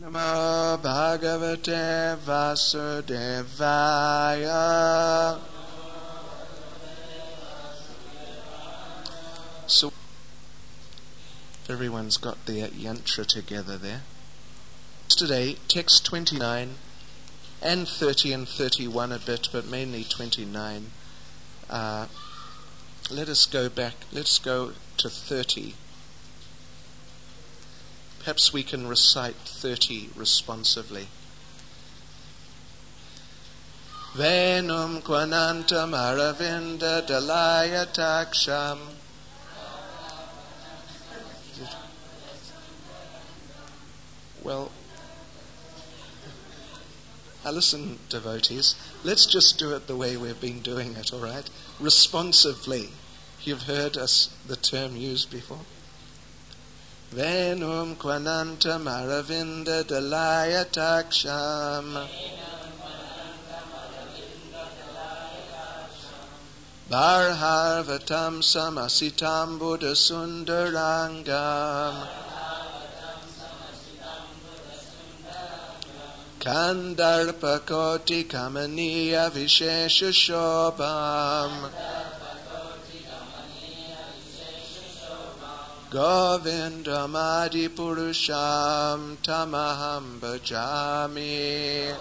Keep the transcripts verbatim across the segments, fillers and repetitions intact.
Namo Bhagavate Vasudevaya. So, everyone's got their yantra together there. Today, text twenty-nine and thirty and thirty-one a bit, but mainly twenty-nine. Uh, let us go back, let's go to thirty. Perhaps we can recite thirty responsively. Venum quanantam aravinda dalaya taksham. Well, now listen, devotees, let's just do it the way we've been doing it, all right? Responsively. You've heard us the term used before. Venum quanantam aravinda dalaya taksham. Barharvatam samasitam buddha sundarangam. Kandarpakoti kamaniya vishesha shobham. Govindamadi purusham tamaham bhajami.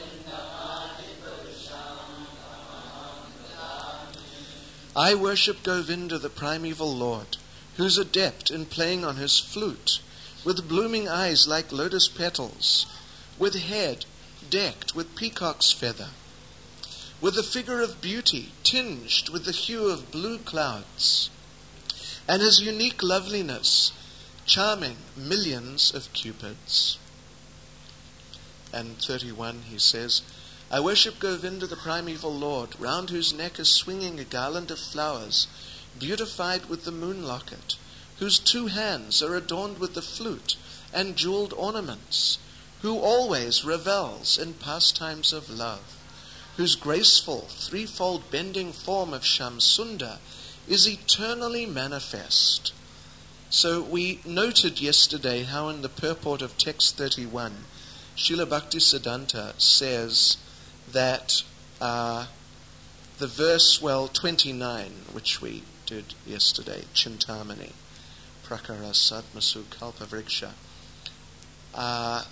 I worship Govinda, the primeval Lord, who's adept in playing on his flute, with blooming eyes like lotus petals, with head decked with peacock's feather, with a figure of beauty tinged with the hue of blue clouds, and his unique loveliness charming millions of cupids. And thirty-one, he says, I worship Govinda, the primeval Lord, round whose neck is swinging a garland of flowers, beautified with the moon locket, whose two hands are adorned with the flute and jeweled ornaments, who always revels in pastimes of love, whose graceful threefold bending form of Shamsunda is eternally manifest. So we noted yesterday how in the purport of text thirty-one, Srila Bhaktisiddhanta says that uh, the verse, well, twenty-nine, which we did yesterday, Chintamani, Prakara Sadmasu Kalpa Vriksha, uh,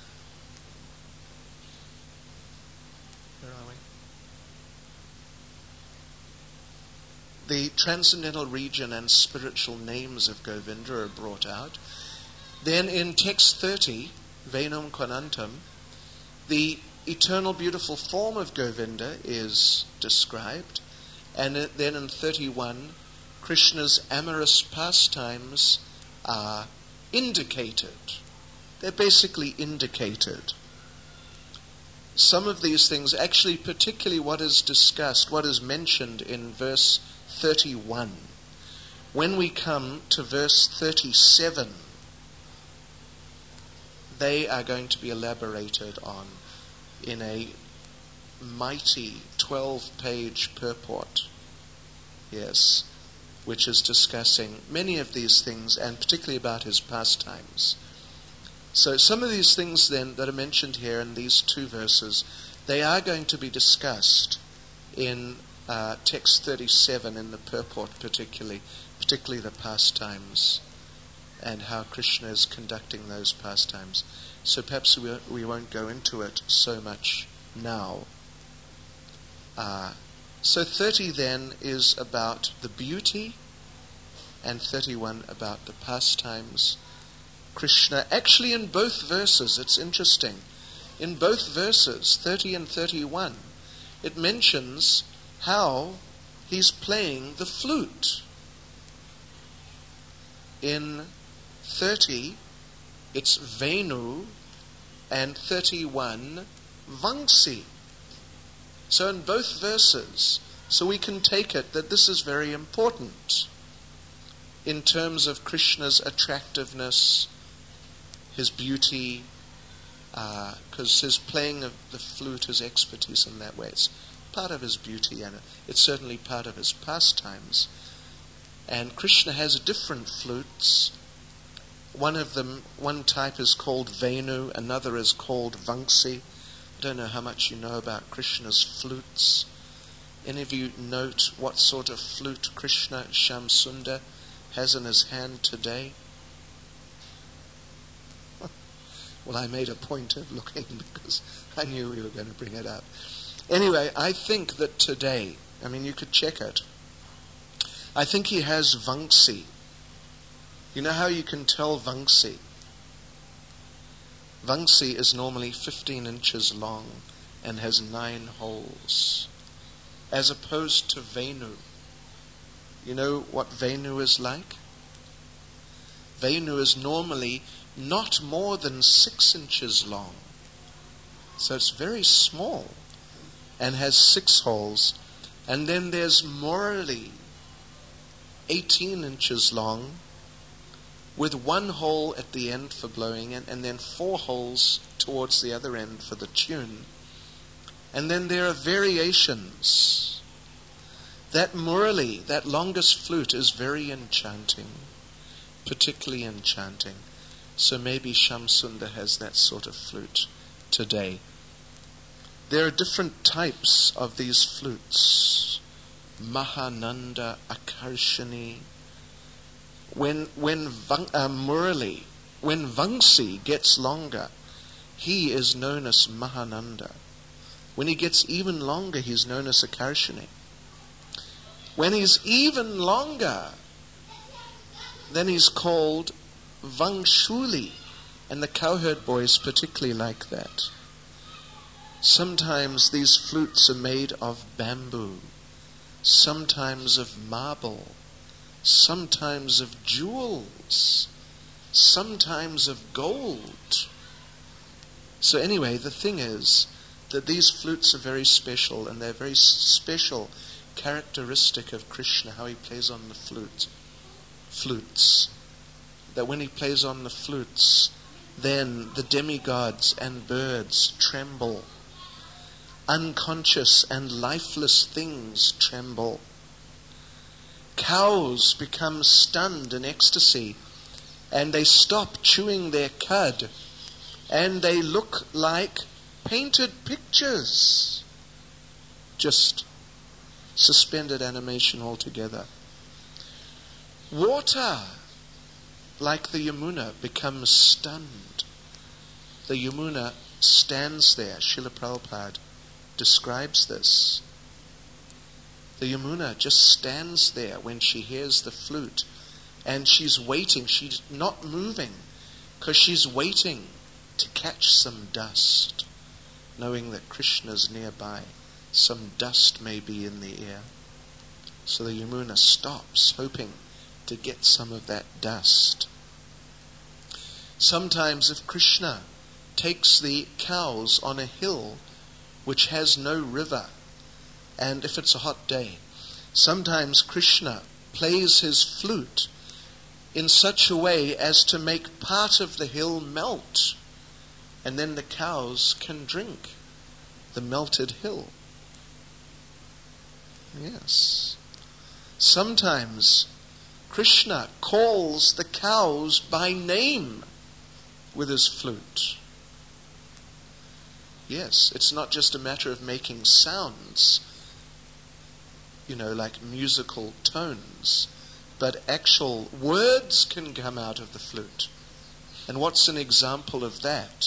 where are we? The transcendental region and spiritual names of Govinda are brought out. Then in text thirty, Venum Quanantam, the eternal beautiful form of Govinda is described. And then in thirty-one, Krishna's amorous pastimes are indicated. They're basically indicated. Some of these things, actually particularly what is discussed, what is mentioned in verse thirty-one. When we come to verse thirty-seven, they are going to be elaborated on in a mighty twelve-page purport, yes, which is discussing many of these things and particularly about his pastimes. So some of these things then that are mentioned here in these two verses, they are going to be discussed in uh, text thirty-seven in the purport, particularly, particularly the pastimes and how Krishna is conducting those pastimes. So perhaps we, we won't go into it so much now. Uh, so thirty then is about the beauty, and thirty-one about the pastimes. Krishna, actually in both verses, it's interesting, in both verses, thirty and thirty-one, it mentions how he's playing the flute. In thirty, it's Venu, and thirty-one, Vangsi. So in both verses, so we can take it that this is very important in terms of Krishna's attractiveness, his beauty, because uh, his playing of the flute, his expertise in that way, it's part of his beauty, and it's certainly part of his pastimes. And Krishna has different flutes, One of them, one type is called Venu, another is called Vamsi. I don't know how much you know about Krishna's flutes. Any of you note what sort of flute Krishna Shamsundar has in his hand today? Well, I made a point of looking because I knew we were going to bring it up. Anyway, I think that today, I mean, you could check it. I think he has Vamsi. You know how you can tell Vamsi? Vamsi is normally fifteen inches long and has nine holes, as opposed to Venu. You know what Venu is like? Venu is normally not more than six inches long. So it's very small and has six holes. And then there's Murali, eighteen inches long, with one hole at the end for blowing in, and then four holes towards the other end for the tune. And then there are variations. That Murali, that longest flute, is very enchanting, particularly enchanting. So maybe Shamsundar has that sort of flute today. There are different types of these flutes. Mahananda, Akarshani. When when Van, uh, Murali, when Vamsi gets longer, he is known as Mahananda. When he gets even longer, he's known as Akarshani. When he's even longer, then he's called Vangshuli, and the cowherd boys particularly like that. Sometimes these flutes are made of bamboo, sometimes of marble, sometimes of jewels, sometimes of gold. So anyway, the thing is that these flutes are very special, and they're very special characteristic of Krishna, how he plays on the flute, flutes. That when he plays on the flutes, then the demigods and birds tremble. Unconscious and lifeless things tremble. Cows become stunned in ecstasy, and they stop chewing their cud, and they look like painted pictures. Just suspended animation altogether. Water, like the Yamuna, becomes stunned. The Yamuna stands there. Srila Prabhupada describes this. The Yamuna just stands there when she hears the flute, and she's waiting. She's not moving because she's waiting to catch some dust, knowing that Krishna's nearby. Some dust may be in the air. So the Yamuna stops, hoping to get some of that dust. Sometimes if Krishna takes the cows on a hill which has no river, and if it's a hot day, sometimes Krishna plays his flute in such a way as to make part of the hill melt, and then the cows can drink the melted hill. Yes. Sometimes Krishna calls the cows by name with his flute. Yes, it's not just a matter of making sounds, you know, like musical tones, but actual words can come out of the flute. And what's an example of that?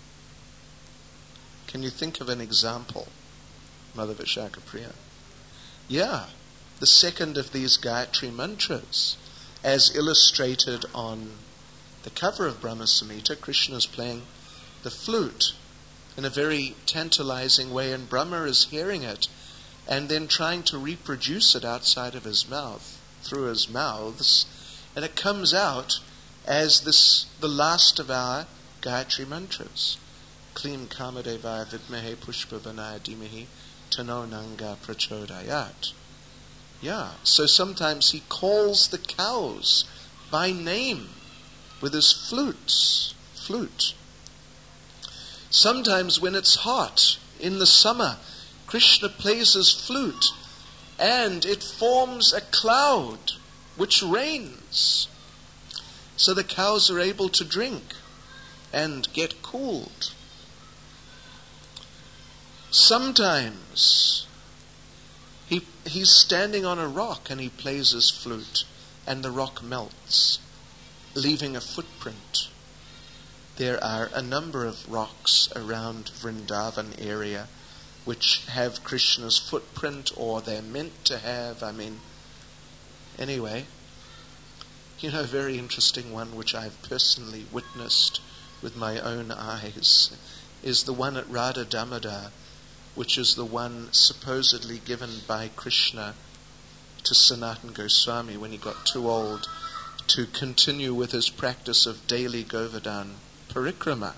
Can you think of an example, Mother Vishaka Priya? Yeah, the second of these Gayatri mantras, as illustrated on the cover of Brahma Samhita. Krishna's playing the flute in a very tantalizing way, and Brahma is hearing it and then trying to reproduce it outside of his mouth, through his mouths, and it comes out as this, the last of our Gayatri mantras. Klim Kamadevaya Vidmahe Pushpavanaya Dhimahi Tano Nanga Prachodayat. Yeah, so sometimes he calls the cows by name with his flutes, flute. Sometimes when it's hot in the summer, Krishna plays his flute and it forms a cloud which rains. So the cows are able to drink and get cooled. Sometimes he he's standing on a rock and he plays his flute and the rock melts, leaving a footprint. There are a number of rocks around Vrindavan area which have Krishna's footprint, or they're meant to have. I mean, anyway, you know, a very interesting one which I've personally witnessed with my own eyes is the one at Radha Damodar, which is the one supposedly given by Krishna to Sanatana Goswami when he got too old to continue with his practice of daily Govardhan Parikrama.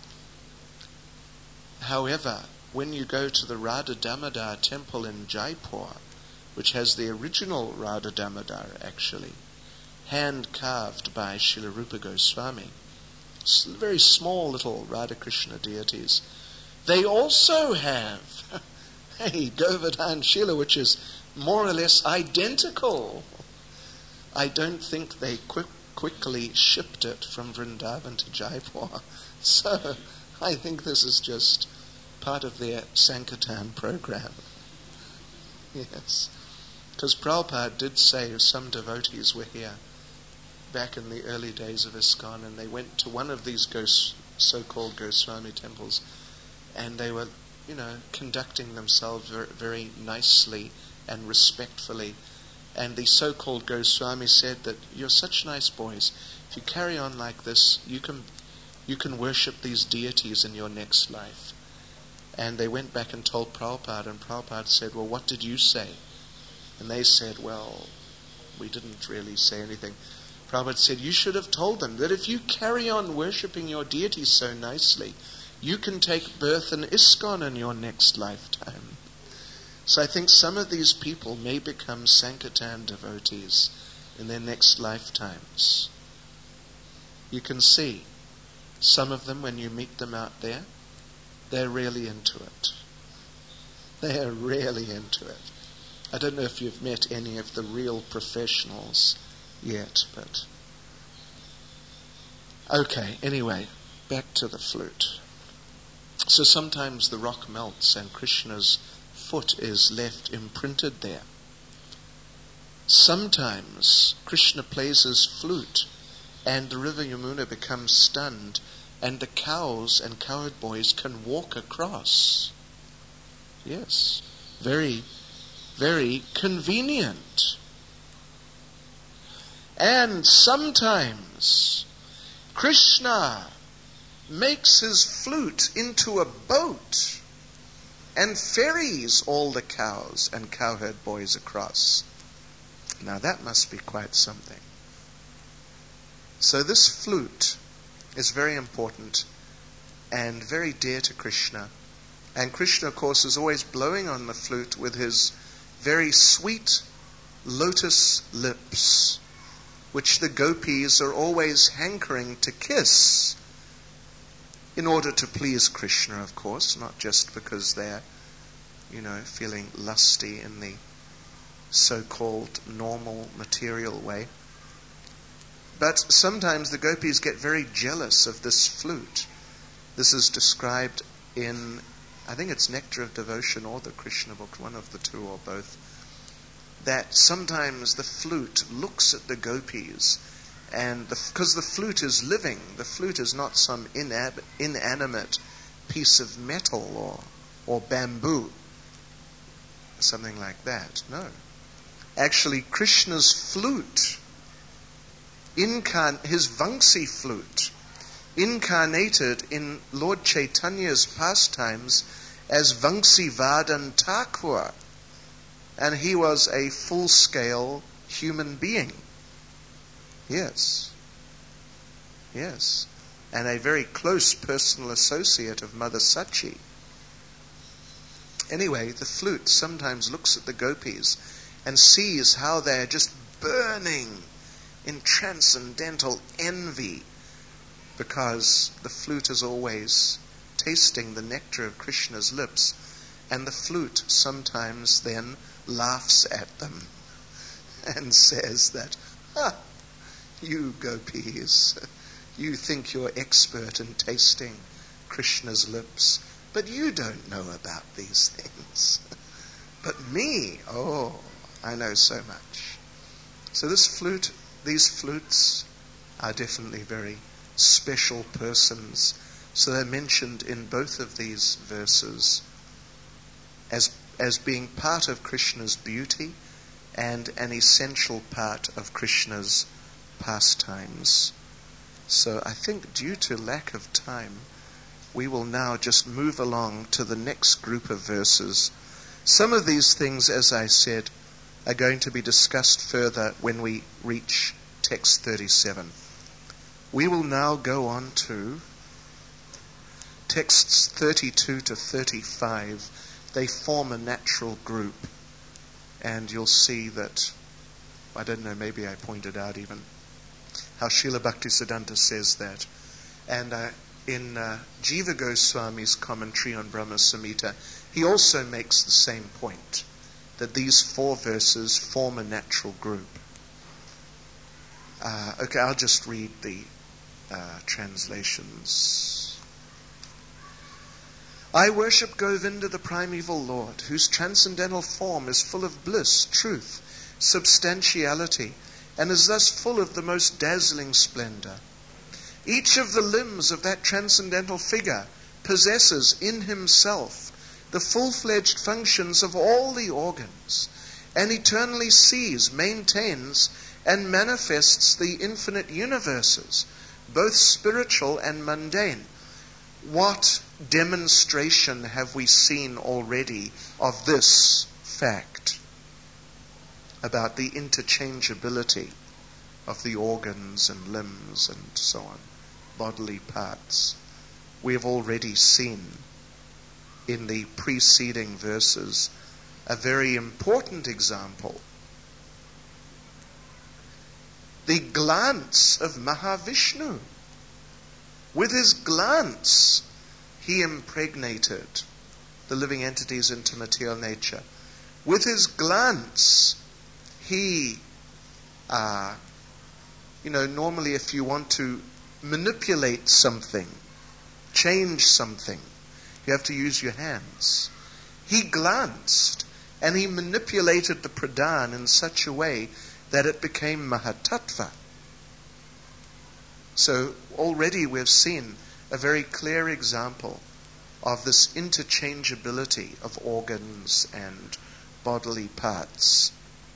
However, when you go to the Radha Damodar temple in Jaipur, which has the original Radha Damodar actually, hand carved by Srila Rupa Goswami, very small little Radha Krishna deities, they also have a Govardhan Shila which is more or less identical. I don't think they quick, quickly shipped it from Vrindavan to Jaipur. So I think this is just part of their Sankirtan program. Yes. Because Prabhupada did say some devotees were here back in the early days of ISKCON, and they went to one of these Gos, so-called Goswami temples, and they were, you know, conducting themselves very, very nicely and respectfully. And the so-called Goswami said that you're such nice boys. If you carry on like this, you can you can worship these deities in your next life. And they went back and told Prabhupada, and Prabhupada said, well, what did you say? And they said, well, we didn't really say anything. Prabhupada said, you should have told them that if you carry on worshipping your deities so nicely, you can take birth in ISKCON in your next lifetime. So I think some of these people may become Sankirtan devotees in their next lifetimes. You can see some of them, when you meet them out there, they're really into it. They are really into it. I don't know if you've met any of the real professionals yet, but... Okay, anyway, back to the flute. So sometimes the rock melts and Krishna's foot is left imprinted there. Sometimes Krishna plays his flute and the river Yamuna becomes stunned and the cows and cowherd boys can walk across. Yes, very, very convenient. And sometimes Krishna makes his flute into a boat and ferries all the cows and cowherd boys across. Now that must be quite something. So this flute is very important and very dear to Krishna. And Krishna, of course, is always blowing on the flute with his very sweet lotus lips, which the gopis are always hankering to kiss, in order to please Krishna, of course, not just because they're, you know, feeling lusty in the so-called normal material way. But sometimes the gopis get very jealous of this flute. This is described in, I think it's Nectar of Devotion or the Krishna book, one of the two or both, that sometimes the flute looks at the gopis, and because the, the flute is living, the flute is not some inab- inanimate piece of metal or or bamboo, something like that. No. Actually, Krishna's flute, incarn- his Vamsi flute, incarnated in Lord Chaitanya's pastimes as Vamsi Vardhan Thakur, and he was a full-scale human being. Yes. Yes. And a very close personal associate of Mother Sachi. Anyway, the flute sometimes looks at the gopis and sees how they're just burning in transcendental envy, because the flute is always tasting the nectar of Krishna's lips, and the flute sometimes then laughs at them and says that, ah, You gopis, you think you're expert in tasting Krishna's lips, but you don't know about these things. But me, oh, I know so much. So this flute, these flutes are definitely very special persons. So they're mentioned in both of these verses as as being part of Krishna's beauty and an essential part of Krishna's pastimes. So I think due to lack of time, we will now just move along to the next group of verses. Some of these things, as I said, are going to be discussed further when we reach text thirty-seven. We will now go on to texts thirty-two to thirty-five. They form a natural group. And you'll see that, I don't know, maybe I pointed out even how Srila Bhaktisiddhanta says that. And uh, in uh, Jiva Goswami's commentary on Brahma Samhita, he also makes the same point, that these four verses form a natural group. Uh, okay, I'll just read the uh, translations. I worship Govinda, the primeval Lord, whose transcendental form is full of bliss, truth, substantiality, and is thus full of the most dazzling splendor. Each of the limbs of that transcendental figure possesses in himself the full-fledged functions of all the organs, and eternally sees, maintains, and manifests the infinite universes, both spiritual and mundane. What demonstration have we seen already of this fact about the interchangeability of the organs and limbs and so on, bodily parts? We have already seen in the preceding verses a very important example. The glance of Mahavishnu. With his glance, he impregnated the living entities into material nature. With his glance, he, uh, you know, normally if you want to manipulate something, change something, you have to use your hands. He glanced and he manipulated the pradhan in such a way that it became Mahatattva. So already we've seen a very clear example of this interchangeability of organs and bodily parts.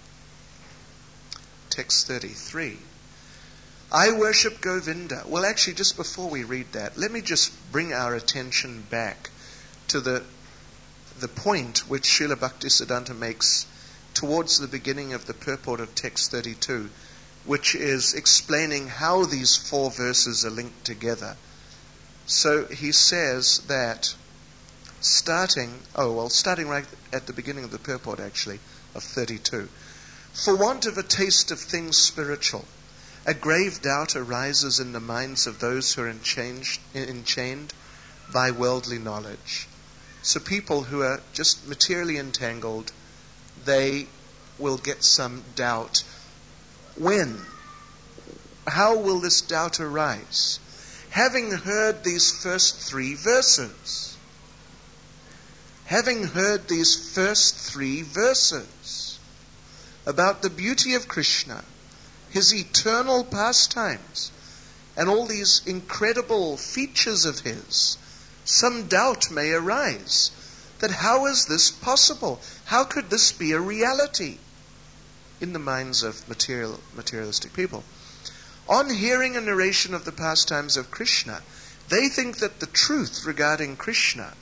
Text thirty-three. I worship Govinda. Well, actually, just before we read that, let me just bring our attention back to the the point which Srila Bhaktisiddhanta makes towards the beginning of the purport of text thirty-two, which is explaining how these four verses are linked together. So he says that starting, oh well, starting right at the beginning of the purport actually, of thirty-two. For want of a taste of things spiritual, a grave doubt arises in the minds of those who are enchained, enchained by worldly knowledge. So people who are just materially entangled, they will get some doubt. When? How will this doubt arise? Having heard these first three verses. Having heard these first three verses about the beauty of Krishna, his eternal pastimes, and all these incredible features of his, some doubt may arise that how is this possible? How could this be a reality in the minds of material, materialistic people? On hearing a narration of the pastimes of Krishna, they think that the truth regarding Krishna,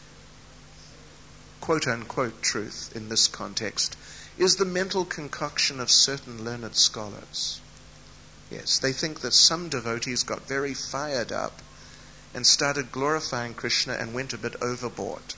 quote-unquote truth in this context, is the mental concoction of certain learned scholars. Yes, they think that some devotees got very fired up and started glorifying Krishna and went a bit overboard.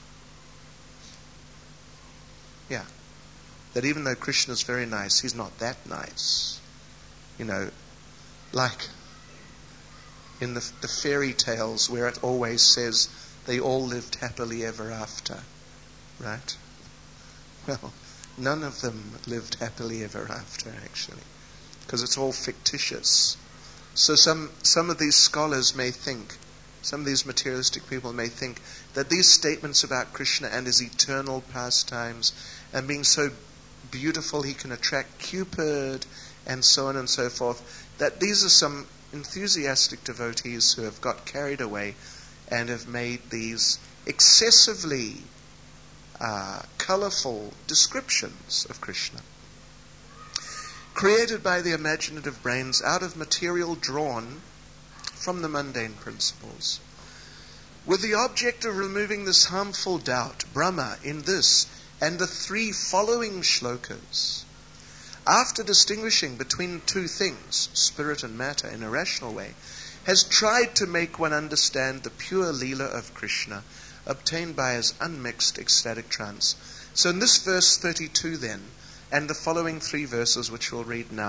Yeah. That even though Krishna's very nice, he's not that nice. You know, like in the, the fairy tales where it always says they all lived happily ever after. Right? Well, none of them lived happily ever after, actually. because it's all fictitious. So some, some of these scholars may think, some of these materialistic people may think that these statements about Krishna and his eternal pastimes and being so beautiful he can attract Cupid and so on and so forth, that these are some enthusiastic devotees who have got carried away and have made these excessively uh, colorful descriptions of Krishna, created by the imaginative brains out of material drawn from the mundane principles. With the object of removing this harmful doubt, Brahma, in this and the three following shlokas, after distinguishing between two things, spirit and matter, in a rational way, has tried to make one understand the pure Leela of Krishna, obtained by his unmixed ecstatic trance. So in this verse thirty-two then, and the following three verses which we'll read now,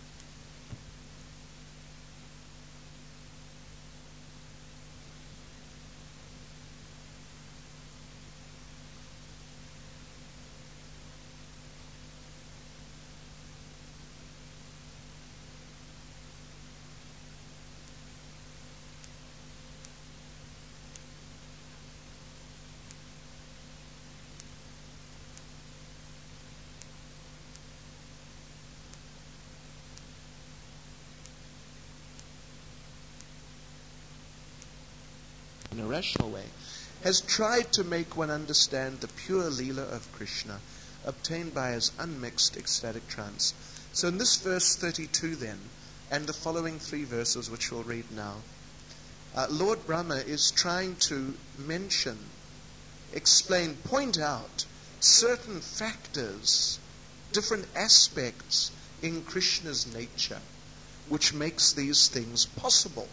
in a rational way, has tried to make one understand the pure Leela of Krishna, obtained by his unmixed ecstatic trance. So in this verse thirty-two then, and the following three verses which we'll read now, uh, Lord Brahma is trying to mention, explain, point out certain factors, different aspects in Krishna's nature, which makes these things possible,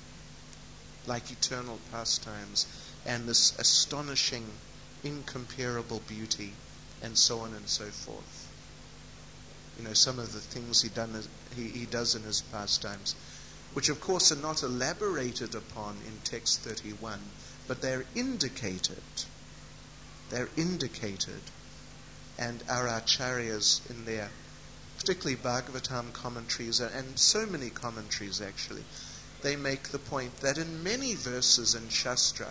like eternal pastimes and this astonishing, incomparable beauty, and so on and so forth. You know, some of the things he, done, he, he does in his pastimes, which of course are not elaborated upon in text thirty-one, but they're indicated. They're indicated. And our acharyas in their, particularly Bhagavatam commentaries, and so many commentaries actually, they make the point that in many verses in Shastra,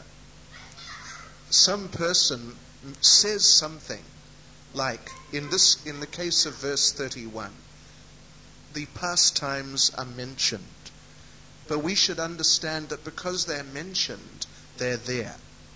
some person says something like, in this, in the case of verse thirty-one, the pastimes are mentioned, but we should understand that because they're mentioned, they're there.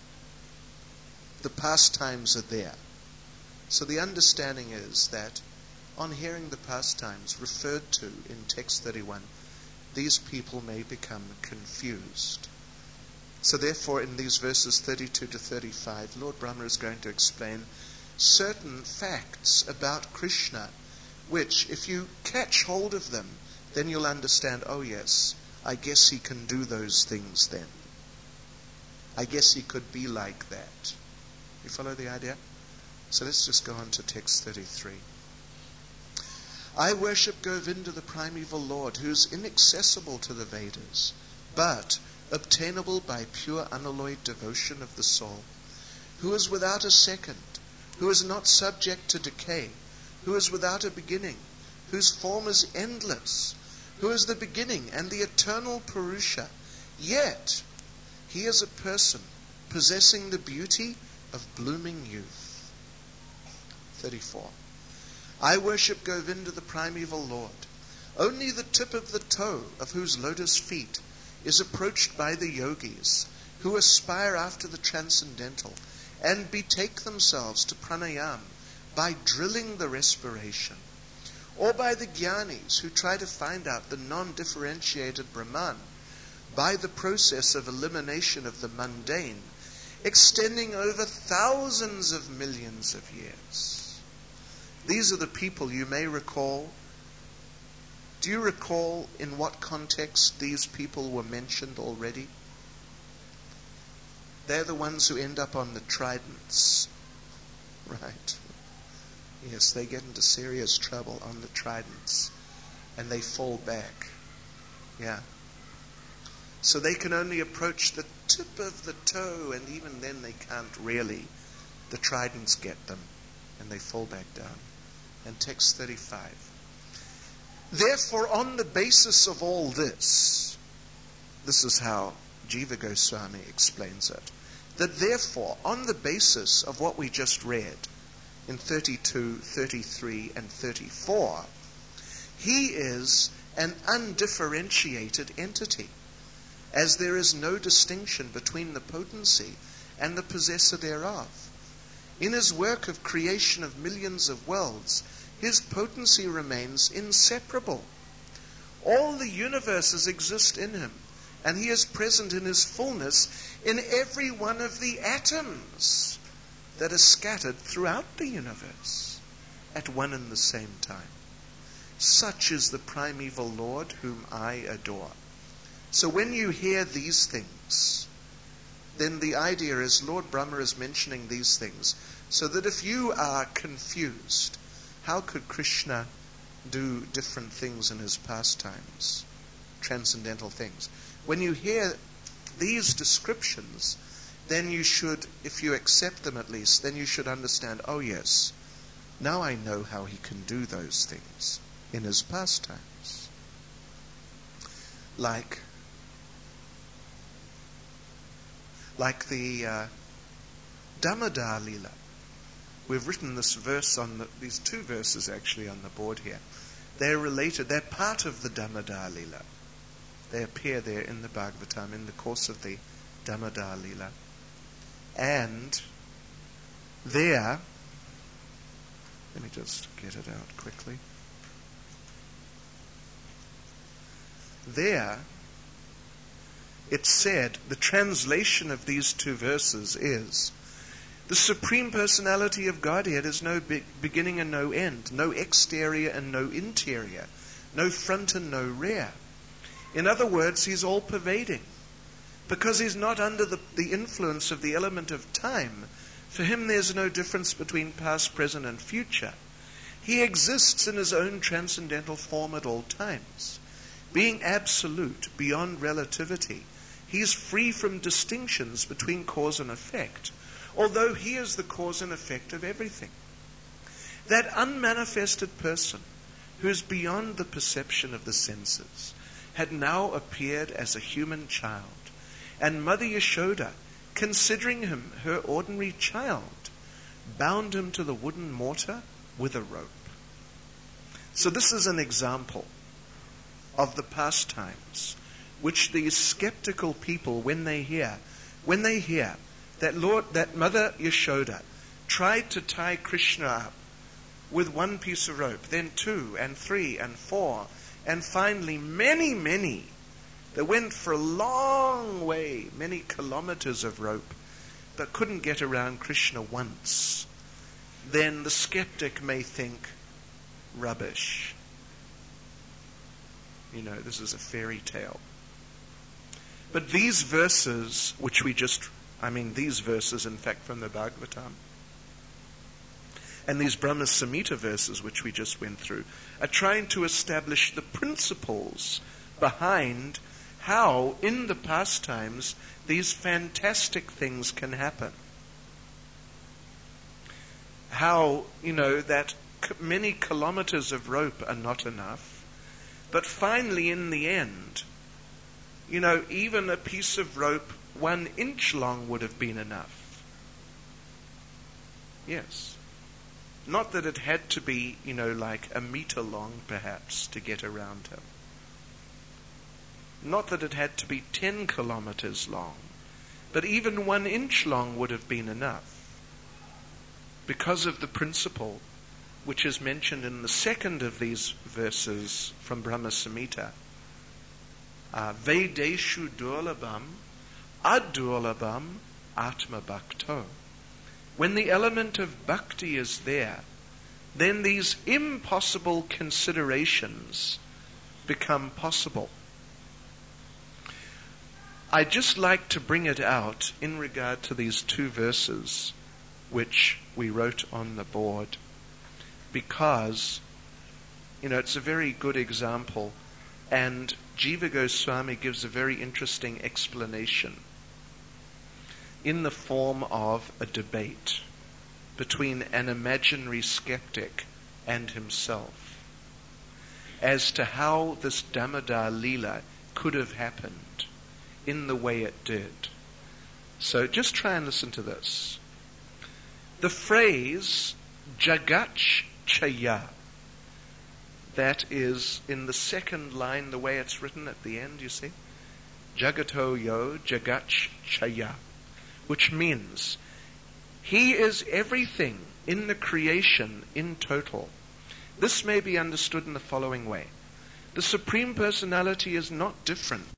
The pastimes are there. So the understanding is that on hearing the pastimes referred to in text thirty-one, these people may become confused. So therefore, in these verses thirty-two to thirty-five, Lord Brahma is going to explain certain facts about Krishna, which, if you catch hold of them, then you'll understand, oh yes, I guess he can do those things then. I guess he could be like that. You follow the idea? So let's just go on to text thirty-three. I worship Govinda, the primeval Lord, who is inaccessible to the Vedas, but obtainable by pure unalloyed devotion of the soul, who is without a second, who is not subject to decay, who is without a beginning, whose form is endless, who is the beginning and the eternal Purusha. Yet he is a person possessing the beauty of blooming youth. thirty-four. I worship Govinda, the primeval Lord. Only the tip of the toe of whose lotus feet is approached by the yogis who aspire after the transcendental and betake themselves to pranayam by drilling the respiration, or by the jnanis who try to find out the non-differentiated Brahman by the process of elimination of the mundane, extending over thousands of millions of years. These are the people you may recall. Do you recall in what context these people were mentioned already? They're the ones who end up on the tridents. Right. Yes, they get into serious trouble on the tridents. And they fall back. Yeah. So they can only approach the tip of the toe, and even then they can't really. The tridents get them, and they fall back down. And text thirty-five. Therefore, on the basis of all this, this is how Jiva Goswami explains it, that therefore, on the basis of what we just read in thirty-two, thirty-three, and thirty-four, he is an undifferentiated entity, as there is no distinction between the potency and the possessor thereof. In his work of creation of millions of worlds, his potency remains inseparable. All the universes exist in him, and he is present in his fullness in every one of the atoms that are scattered throughout the universe at one and the same time. Such is the primeval Lord whom I adore. So when you hear these things, then the idea is Lord Brahma is mentioning these things so that if you are confused, how could Krishna do different things in his pastimes, transcendental things? When you hear these descriptions, then you should, if you accept them at least, then you should understand, oh yes, now I know how he can do those things in his pastimes. Like, like the uh, Damodar Lila. We've written this verse on the, these two verses actually on the board here. They're related. They're part of the Damodar Lila. They appear there in the Bhagavatam in the course of the Damodar Lila. And there, let me just get it out quickly. There, it said, the translation of these two verses is, the Supreme Personality of Godhead is no be- beginning and no end, no exterior and no interior, no front and no rear. In other words, he's all-pervading. Because he's not under the, the influence of the element of time, for him there's no difference between past, present, and future. He exists in his own transcendental form at all times. Being absolute, beyond relativity, he is free from distinctions between cause and effect, although he is the cause and effect of everything. That unmanifested person, who is beyond the perception of the senses, had now appeared as a human child, and Mother Yashoda, considering him her ordinary child, bound him to the wooden mortar with a rope. So this is an example of the pastimes which these skeptical people, when they hear, when they hear that Lord, that Mother Yashoda tried to tie Krishna up with one piece of rope, then two and three and four, and finally many, many, that went for a long way, many kilometers of rope, but couldn't get around Krishna once, then the skeptic may think, rubbish. You know, this is a fairy tale. But these verses, which we just, I mean these verses in fact from the Bhagavatam, and these Brahma Samhita verses which we just went through, are trying to establish the principles behind how in the pastimes these fantastic things can happen. How, you know, that many kilometers of rope are not enough, but finally in the end, you know, even a piece of rope one inch long would have been enough. Yes. Not that it had to be, you know, like a meter long perhaps to get around him. Not that it had to be ten kilometers long, but even one inch long would have been enough, because of the principle which is mentioned in the second of these verses from Brahma Samhita. Uh, Vedeshu durlabham adurlabham atma bhakto. When the element of bhakti is there, then these impossible considerations become possible. I'd just like to bring it out in regard to these two verses which we wrote on the board, because, you know, it's a very good example, and Jiva Goswami gives a very interesting explanation in the form of a debate between an imaginary skeptic and himself. as to how this Damodar Leela could have happened in the way it did. So just try and listen to this. The phrase Jagat Chaya, that is in the second line, the way it's written at the end, you see? Jagato yo Jagat Chaya, which means he is everything in the creation in total. This may be understood in the following way. The Supreme Personality is not different